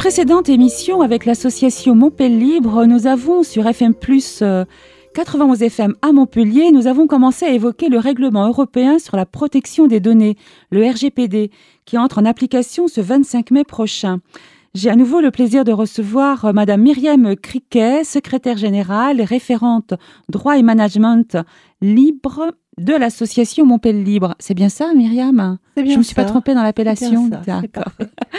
précédente émission, avec l'association Montpellier Libre, nous avons sur FM+, 91 FM à Montpellier, nous avons commencé à évoquer le règlement européen sur la protection des données, le RGPD, qui entre en application ce 25 mai prochain. J'ai à nouveau le plaisir de recevoir Madame Myriam Criquet, secrétaire générale et référente droit et management libre de l'association Montpellier Libre. C'est bien ça, Myriam ? C'est bien ça. Je ne me suis pas trompée dans l'appellation. C'est bien ça, d'accord.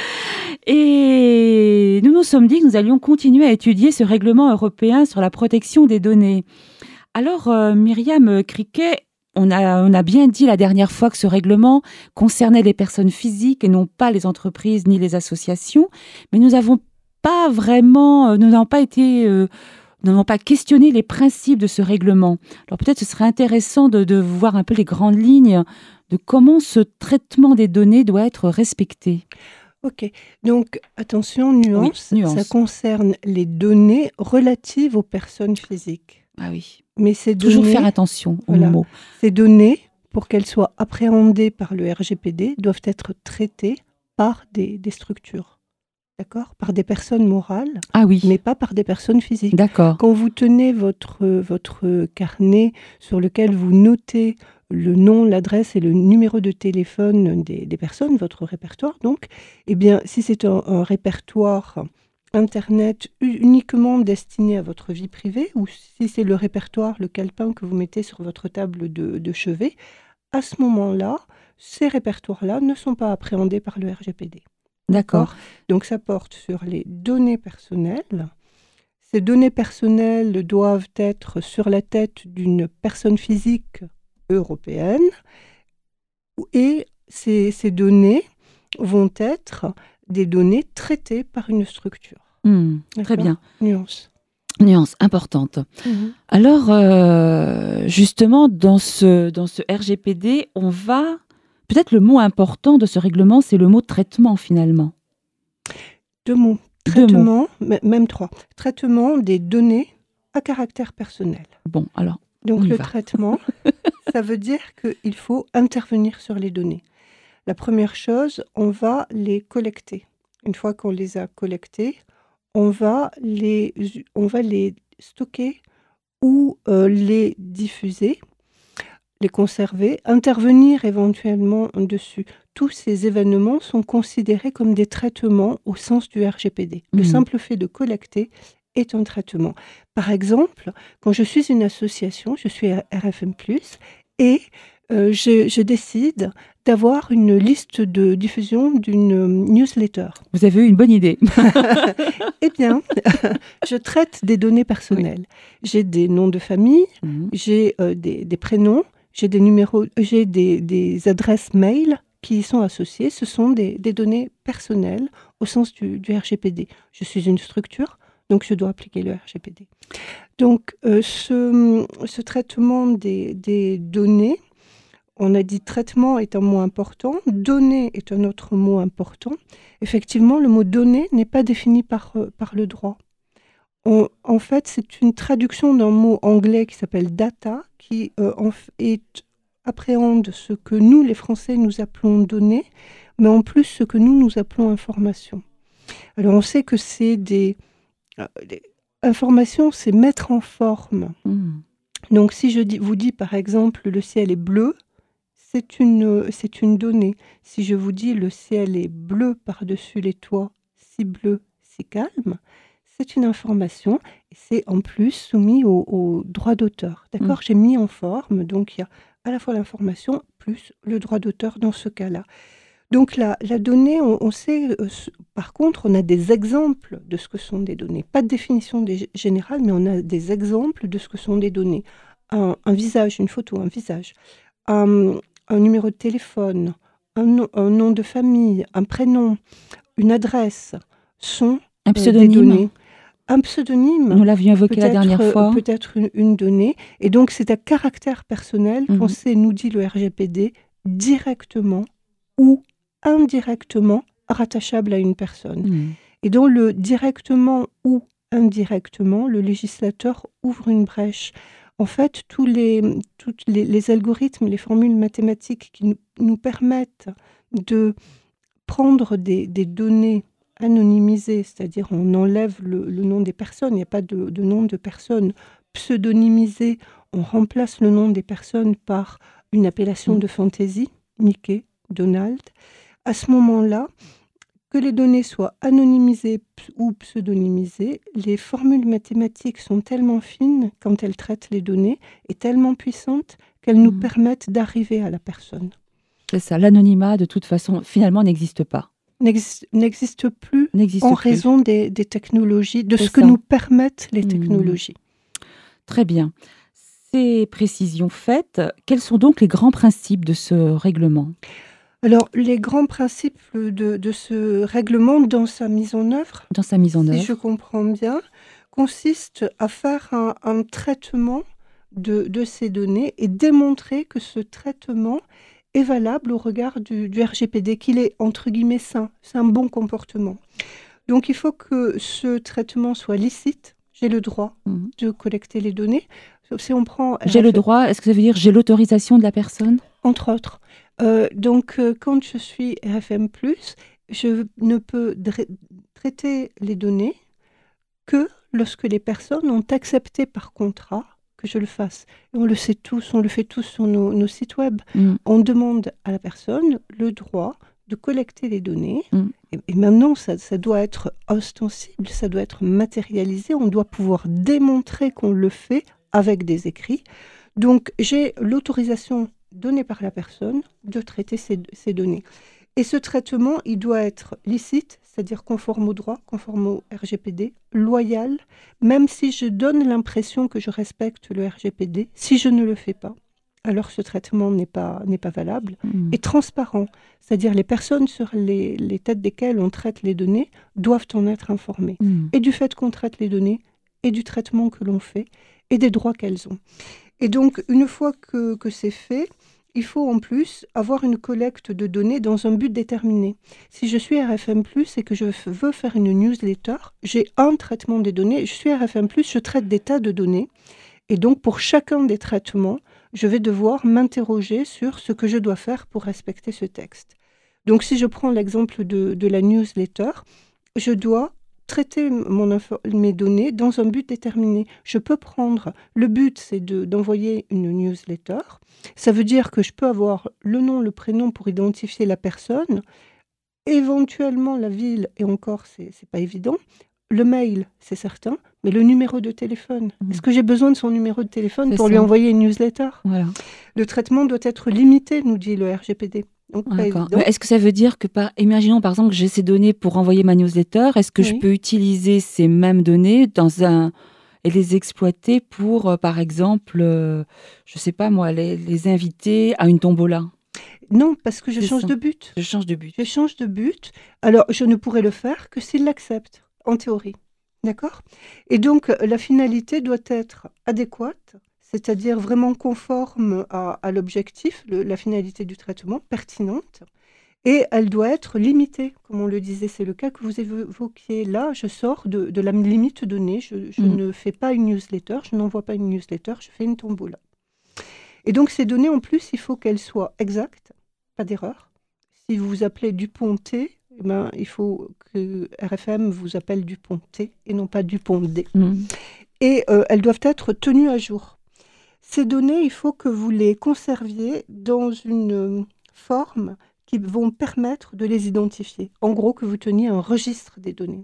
Et nous nous sommes dit que nous allions continuer à étudier ce règlement européen sur la protection des données. Alors, Myriam Criquet, on a bien dit la dernière fois que ce règlement concernait les personnes physiques et non pas les entreprises ni les associations, mais nous n'avons pas questionné les principes de ce règlement. Alors peut-être ce serait intéressant de voir un peu les grandes lignes de comment ce traitement des données doit être respecté. Ok, donc attention, nuance, ça concerne les données relatives aux personnes physiques. Ah oui. Mais ces toujours données, faire attention aux mots. Ces données, pour qu'elles soient appréhendées par le RGPD, doivent être traitées par des structures, d'accord ? Par des personnes morales, mais pas par des personnes physiques. D'accord. Quand vous tenez votre carnet sur lequel vous notez le nom, l'adresse et le numéro de téléphone des personnes, votre répertoire donc, eh bien, si c'est un répertoire Internet uniquement destiné à votre vie privée, ou si c'est le répertoire, le calepin que vous mettez sur votre table de chevet, à ce moment-là, ces répertoires-là ne sont pas appréhendés par le RGPD. D'accord. Donc ça porte sur les données personnelles. Ces données personnelles doivent être sur la tête d'une personne physique européenne, et ces données vont être des données traitées par une structure. Très bien. Nuance importante. Alors, justement, dans ce RGPD, on va... Peut-être le mot important de ce règlement, c'est le mot traitement, finalement. 2 mots. Traitement, même 3. Traitement des données à caractère personnel. Bon, alors, donc le traitement, ça veut dire qu'il faut intervenir sur les données. La première chose, on va les collecter. Une fois qu'on les a collectées, on va les stocker ou les diffuser, les conserver, intervenir éventuellement dessus. Tous ces événements sont considérés comme des traitements au sens du RGPD. Le simple fait de collecter est un traitement. Par exemple, quand je suis une association, je suis RFM+, et je décide d'avoir une liste de diffusion d'une newsletter. Vous avez eu une bonne idée. Eh bien, je traite des données personnelles. J'ai des noms de famille, j'ai des prénoms, j'ai des numéros, j'ai des adresses mail qui y sont associées. Ce sont des données personnelles au sens du RGPD. Je suis une structure, donc je dois appliquer le RGPD. Donc, ce traitement des données, on a dit traitement est un mot important, données est un autre mot important. Effectivement, le mot données n'est pas défini par le droit. En fait, c'est une traduction d'un mot anglais qui s'appelle data, qui appréhende ce que nous, les Français, nous appelons données, mais en plus ce que nous appelons information. Alors, on sait que c'est information, c'est mettre en forme. Donc, si je vous dis, par exemple, le ciel est bleu, c'est une donnée. Si je vous dis le ciel est bleu par-dessus les toits, si bleu, si calme, c'est une information et c'est en plus soumis au droit d'auteur. D'accord ? J'ai mis en forme, donc il y a à la fois l'information plus le droit d'auteur dans ce cas-là. Donc la donnée, on sait, par contre, on a des exemples de ce que sont des données. Pas de définition générale, mais on a des exemples de ce que sont des données. Un visage, une photo, un visage. Un numéro de téléphone, un nom de famille, un prénom, une adresse sont des données. Un pseudonyme, nous l'avions évoqué la dernière fois. Peut-être une donnée. Et donc, c'est à caractère personnel qu'on sait, nous dit le RGPD, directement ou indirectement rattachable à une personne. Et dans le directement ou indirectement, le législateur ouvre une brèche. En fait, tous les algorithmes, les formules mathématiques qui nous permettent de prendre des données anonymisées, c'est-à-dire on enlève le nom des personnes, il n'y a pas de nom de personne. Pseudonymisées, on remplace le nom des personnes par une appellation de fantaisie, Mickey, Donald. À ce moment-là, que les données soient anonymisées ou pseudonymisées, les formules mathématiques sont tellement fines quand elles traitent les données et tellement puissantes qu'elles nous permettent d'arriver à la personne. C'est ça, l'anonymat, de toute façon, finalement, n'existe pas. N'existe plus en raison des technologies, de ce que nous permettent les technologies. Très bien. Ces précisions faites, quels sont donc les grands principes de ce règlement ? Alors, les grands principes de ce règlement dans sa mise en œuvre, si je comprends bien, consistent à faire un traitement de ces données et démontrer que ce traitement est valable au regard du RGPD, qu'il est entre guillemets sain, c'est un bon comportement. Donc il faut que ce traitement soit licite, j'ai le droit de collecter les données. Si on prend j'ai le droit, est-ce que ça veut dire j'ai l'autorisation de la personne ? Entre autres. Donc quand je suis RFM+, je ne peux traiter les données que lorsque les personnes ont accepté par contrat que je le fasse. Et on le sait tous, on le fait tous sur nos sites web. On demande à la personne le droit de collecter les données. Et maintenant, ça doit être ostensible, ça doit être matérialisé. On doit pouvoir démontrer qu'on le fait avec des écrits. Donc, j'ai l'autorisation donnée par la personne de traiter ces données. Et ce traitement, il doit être licite, c'est-à-dire conforme au droit, conforme au RGPD, loyal, même si je donne l'impression que je respecte le RGPD, si je ne le fais pas, alors ce traitement n'est pas valable, et transparent, c'est-à-dire les personnes sur les têtes desquelles on traite les données doivent en être informées, et du fait qu'on traite les données, et du traitement que l'on fait, et des droits qu'elles ont. Et donc, une fois que c'est fait, il faut en plus avoir une collecte de données dans un but déterminé. Si je suis RFM+, et que je veux faire une newsletter, j'ai un traitement des données. Je suis RFM+, je traite des tas de données. Et donc, pour chacun des traitements, je vais devoir m'interroger sur ce que je dois faire pour respecter ce texte. Donc, si je prends l'exemple de la newsletter, je dois traiter mes données dans un but déterminé. Je peux prendre, le but c'est d'envoyer une newsletter, ça veut dire que je peux avoir le nom, le prénom pour identifier la personne, éventuellement la ville, et encore c'est pas évident, le mail c'est certain, mais le numéro de téléphone. Est-ce que j'ai besoin de son numéro de téléphone pour lui envoyer une newsletter ? Voilà. Le traitement doit être limité, nous dit le RGPD. Donc, est-ce que ça veut dire que, imaginons par exemple que j'ai ces données pour envoyer ma newsletter, est-ce que je peux utiliser ces mêmes données et les exploiter pour, par exemple, je sais pas moi, les inviter à une tombola ? Non, parce que je change de but. Je change de but. Je change de but. Alors, je ne pourrais le faire que s'il l'accepte, en théorie. D'accord ? Et donc, la finalité doit être adéquate, c'est-à-dire vraiment conforme à l'objectif, la finalité du traitement, pertinente, et elle doit être limitée, comme on le disait, c'est le cas que vous évoquiez là, je sors de la limite donnée, je ne fais pas une newsletter, je n'envoie pas une newsletter, je fais une tombola. Et donc ces données, en plus, il faut qu'elles soient exactes, pas d'erreur. Si vous vous appelez Dupont-T, il faut que RFM vous appelle Dupont-T et non pas Dupont-D. Et elles doivent être tenues à jour. Ces données, il faut que vous les conserviez dans une forme qui vont permettre de les identifier. En gros, que vous teniez un registre des données.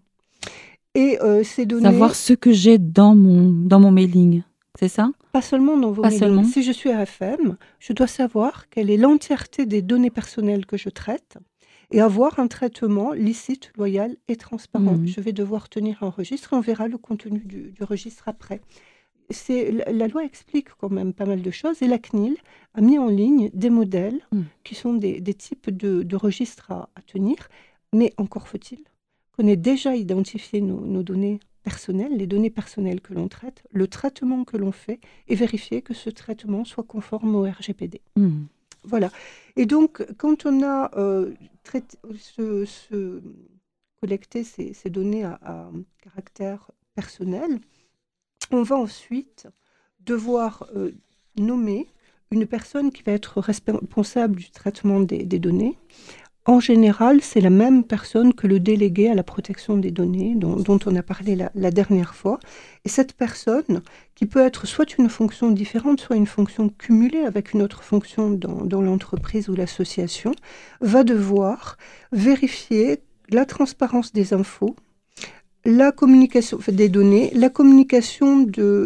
Et ces données... Savoir ce que j'ai dans mon mailing, c'est ça ? Pas seulement dans vos mailings. Si je suis RFM, je dois savoir quelle est l'entièreté des données personnelles que je traite et avoir un traitement licite, loyal et transparent. Je vais devoir tenir un registre et on verra le contenu du registre après. La loi explique quand même pas mal de choses et la CNIL a mis en ligne des modèles qui sont des types de registres à tenir, mais encore faut-il qu'on ait déjà identifié nos données personnelles, les données personnelles que l'on traite, le traitement que l'on fait et vérifier que ce traitement soit conforme au RGPD. Voilà. Et donc, quand on a collecté ces données à caractère personnel, on va ensuite devoir nommer une personne qui va être responsable du traitement des données, En général, c'est la même personne que le délégué à la protection des données dont on a parlé la dernière fois. Et cette personne, qui peut être soit une fonction différente, soit une fonction cumulée avec une autre fonction dans l'entreprise ou l'association, va devoir vérifier la transparence des infos, la communication des données, la communication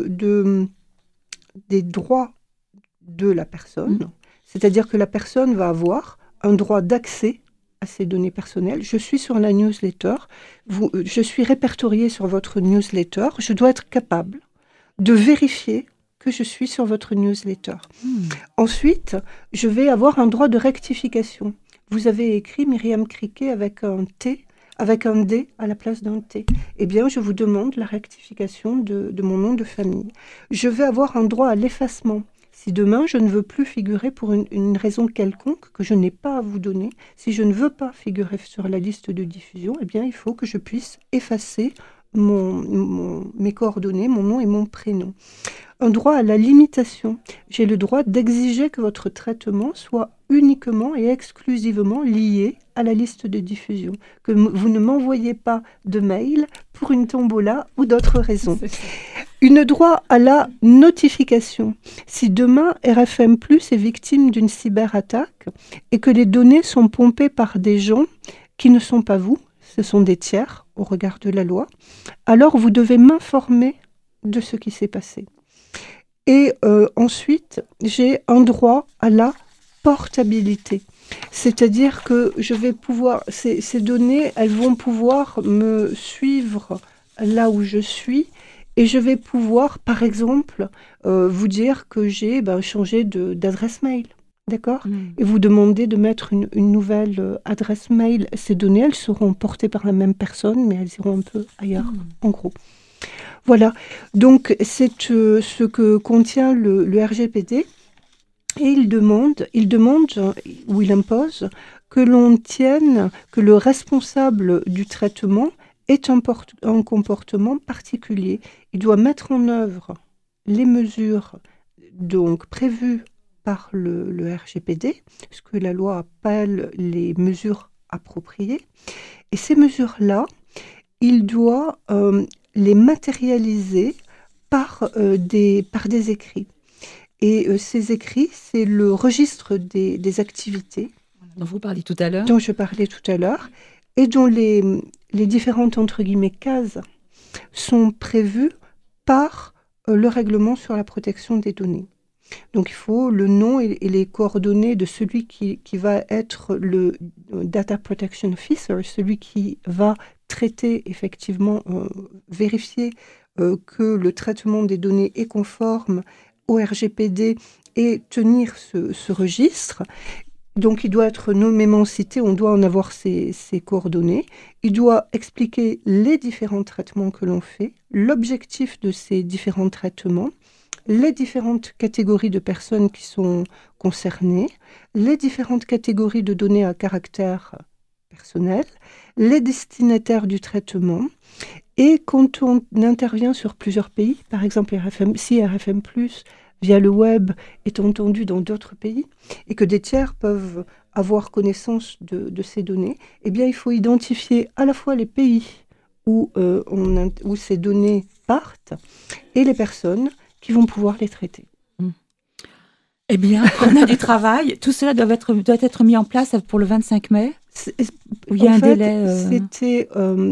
des droits de la personne. C'est-à-dire que la personne va avoir un droit d'accès à ces données personnelles. Je suis sur la newsletter, je suis répertoriée sur votre newsletter, je dois être capable de vérifier que je suis sur votre newsletter. Ensuite, je vais avoir un droit de rectification. Vous avez écrit Myriam Criquet avec un T, avec un D à la place d'un T. Eh bien, je vous demande la rectification de mon nom de famille. Je vais avoir un droit à l'effacement. Si demain, je ne veux plus figurer pour une raison quelconque que je n'ai pas à vous donner, si je ne veux pas figurer sur la liste de diffusion, eh bien, il faut que je puisse effacer mes coordonnées, mon nom et mon prénom. Un droit à la limitation. J'ai le droit d'exiger que votre traitement soit uniquement et exclusivement lié à la liste de diffusion. Que vous ne m'envoyez pas de mail pour une tombola ou d'autres raisons. Un droit à la notification. Si demain RFM+ est victime d'une cyberattaque et que les données sont pompées par des gens qui ne sont pas vous, ce sont des tiers au regard de la loi, alors vous devez m'informer de ce qui s'est passé. Et ensuite, j'ai un droit à la portabilité. C'est-à-dire que je vais pouvoir, ces données, elles vont pouvoir me suivre là où je suis et je vais pouvoir, par exemple, vous dire que j'ai changé d'adresse mail. D'accord ? Et vous demander de mettre une nouvelle adresse mail. Ces données, elles seront portées par la même personne, mais elles iront un peu ailleurs, en gros. Voilà, donc c'est ce que contient le RGPD et il demande ou il impose que l'on tienne, que le responsable du traitement ait un comportement particulier. Il doit mettre en œuvre les mesures donc prévues par le RGPD, ce que la loi appelle les mesures appropriées. Et ces mesures-là, il doit les matérialiser par des écrits. Et ces écrits, c'est le registre des activités dont vous parliez tout à l'heure. Dont je parlais tout à l'heure, et dont les différentes, entre guillemets, cases sont prévues par le règlement sur la protection des données. Donc il faut le nom et les coordonnées de celui qui va être le Data Protection Officer, celui qui va traiter effectivement, vérifier que le traitement des données est conforme au RGPD et tenir ce registre. Donc il doit être nommément cité, on doit en avoir ses coordonnées. Il doit expliquer les différents traitements que l'on fait, l'objectif de ces différents traitements, les différentes catégories de personnes qui sont concernées, les différentes catégories de données à caractère personnel, les destinataires du traitement. Et quand on intervient sur plusieurs pays, par exemple si RFM+, via le web, est entendu dans d'autres pays, et que des tiers peuvent avoir connaissance de ces données, eh bien il faut identifier à la fois les pays où ces données partent et les personnes qui vont pouvoir les traiter. Eh bien, on a du travail. Tout cela doit être mis en place pour le 25 mai. Il y a un délai.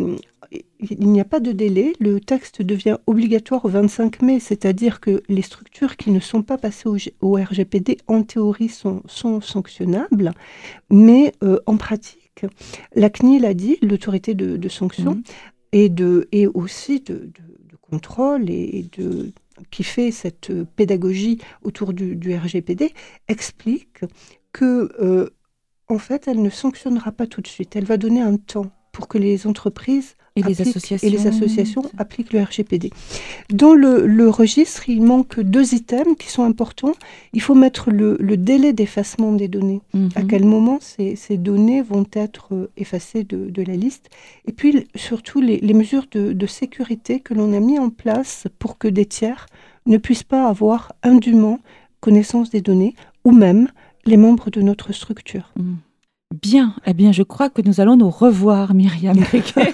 Il n'y a pas de délai. Le texte devient obligatoire au 25 mai, c'est-à-dire que les structures qui ne sont pas passées au RGPD, en théorie, sont sanctionnables, mais en pratique, la CNIL a dit, l'autorité de sanction, et aussi de contrôle qui fait cette pédagogie autour du RGPD, explique que, en fait, elle ne sanctionnera pas tout de suite. Elle va donner un temps pour que les entreprises et les associations appliquent le RGPD. Dans le registre, il manque 2 items qui sont importants. Il faut mettre le délai d'effacement des données. À quel moment ces données vont être effacées de la liste. Et puis, surtout, les mesures de sécurité que l'on a mis en place pour que des tiers ne puissent pas avoir indûment connaissance des données, ou même les membres de notre structure. Bien, eh bien, je crois que nous allons nous revoir, Myriam Criquet.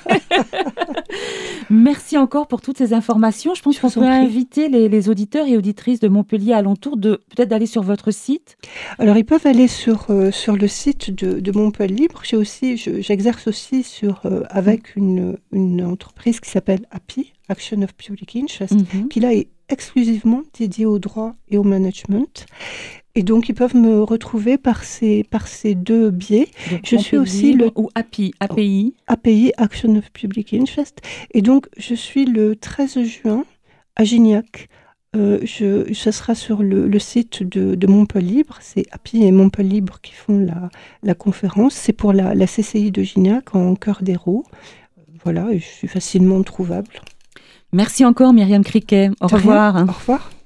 Merci encore pour toutes ces informations. Je pense qu'on peut inviter les auditeurs et auditrices de Montpellier alentour peut-être d'aller sur votre site. Alors, ils peuvent aller sur le site de Montpellier Libre. J'exerce aussi avec une entreprise qui s'appelle API, Action of Public Interest, qui là est exclusivement dédiée au droit et au management. Et donc, ils peuvent me retrouver par ces deux biais. Donc, je suis aussi ou API, Action of Public Interest. Et donc, je suis le 13 juin à Gignac. Ce sera sur le site de Montpellier Libre. C'est API et Montpellier Libre qui font la conférence. C'est pour la CCI de Gignac en cœur d'Hérault. Voilà, et je suis facilement trouvable. Merci encore, Myriam Criquet. Au revoir. Au revoir.